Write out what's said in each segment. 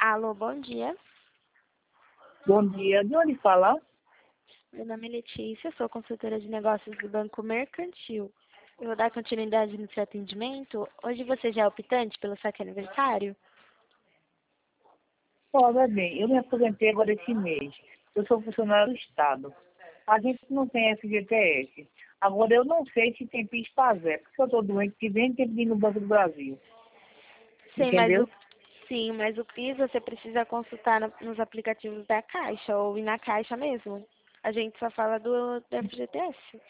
Alô, bom dia. Bom dia. De onde fala? Meu nome é Letícia, sou consultora de negócios do Banco Mercantil. Eu vou dar continuidade no seu atendimento. Hoje você já é optante pelo saque aniversário? Olha bem, eu me aposentei agora esse mês. Eu sou funcionário do Estado. A gente não tem FGTS. Agora, eu não sei se tem PIS/PASEP, porque eu estou doente que vem tempo de ir no Banco do Brasil. Sim, mas Entendeu? o PIS você precisa consultar nos aplicativos da Caixa ou ir na Caixa mesmo. A gente só fala do FGTS.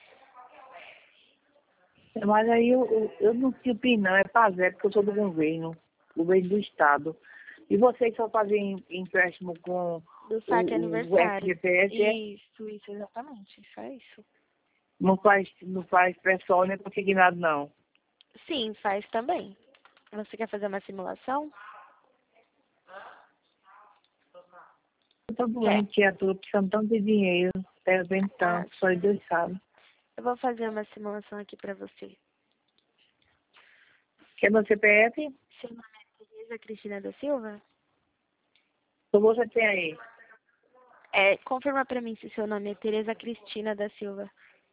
Mas aí eu não tinha PIS não, é PASEP, porque eu sou do governo do Estado. E vocês só fazem empréstimo com Do saque o aniversário. FGTS, é? Isso, exatamente. Só isso. Não faz pessoal nem consignado, não. Sim, faz também. Você quer fazer uma simulação? Eu estou Quer? doente, eu estou precisando tanto de dinheiro, devendo Ah, tanto, só Deus sabe. eu vou fazer uma simulação aqui pra você. Quer meu CPF? Seu nome é Tereza Cristina da Silva? O você tem aí? Confirma pra mim se seu nome é Tereza Cristina da Silva.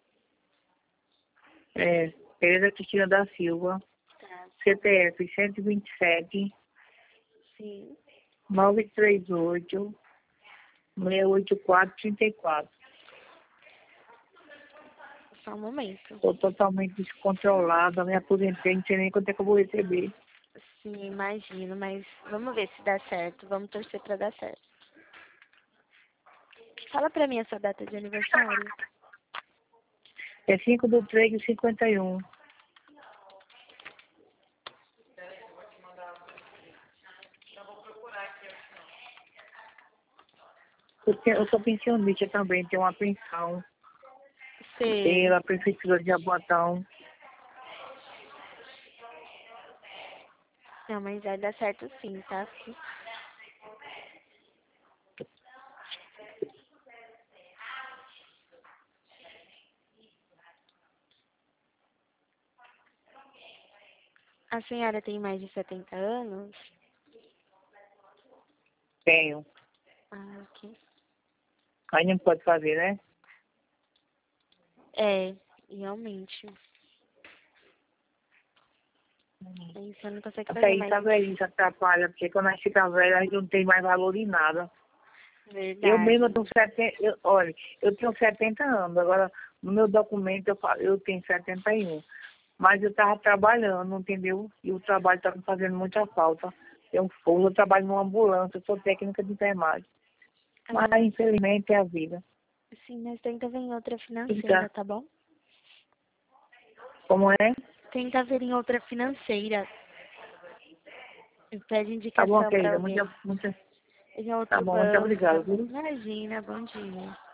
É, Tereza Cristina da Silva, Tá. CPF 127 Sim. 938 684 34. Só um momento. Estou totalmente descontrolada, me aposentei, não sei nem quanto é que eu vou receber. Sim, imagino, mas vamos ver se dá certo. Vamos torcer pra dar certo. Fala pra mim a sua data de aniversário. É 5/3/51. Eu sou pensionista também, tenho uma pensão Sei. pela Prefeitura de Jaboatão. Não, mas vai dar certo sim, tá? A senhora tem mais de 70 anos? Tenho. Ah, ok. Aí não pode fazer, né? Realmente. Aí você não consegue Até fazer isso a mais. velhice atrapalha, porque quando a gente fica velha, a gente não tem mais valor em nada. Eu mesma Verdade. tenho 70, olha, eu tenho 70 anos, agora no meu documento eu tenho 71. Mas eu estava trabalhando, entendeu? E o trabalho está me fazendo muita falta. Eu trabalho numa ambulância, eu sou técnica de enfermagem. Mas Ah, infelizmente é a vida. sim, mas tenta ver em outra financeira, Fica. tá bom? Como é? Tenta ver em outra financeira. E pede Tá bom, indicação pra querida. alguém. Em Tá outro bom, muito banco. obrigada, viu? Imagina, bom dia.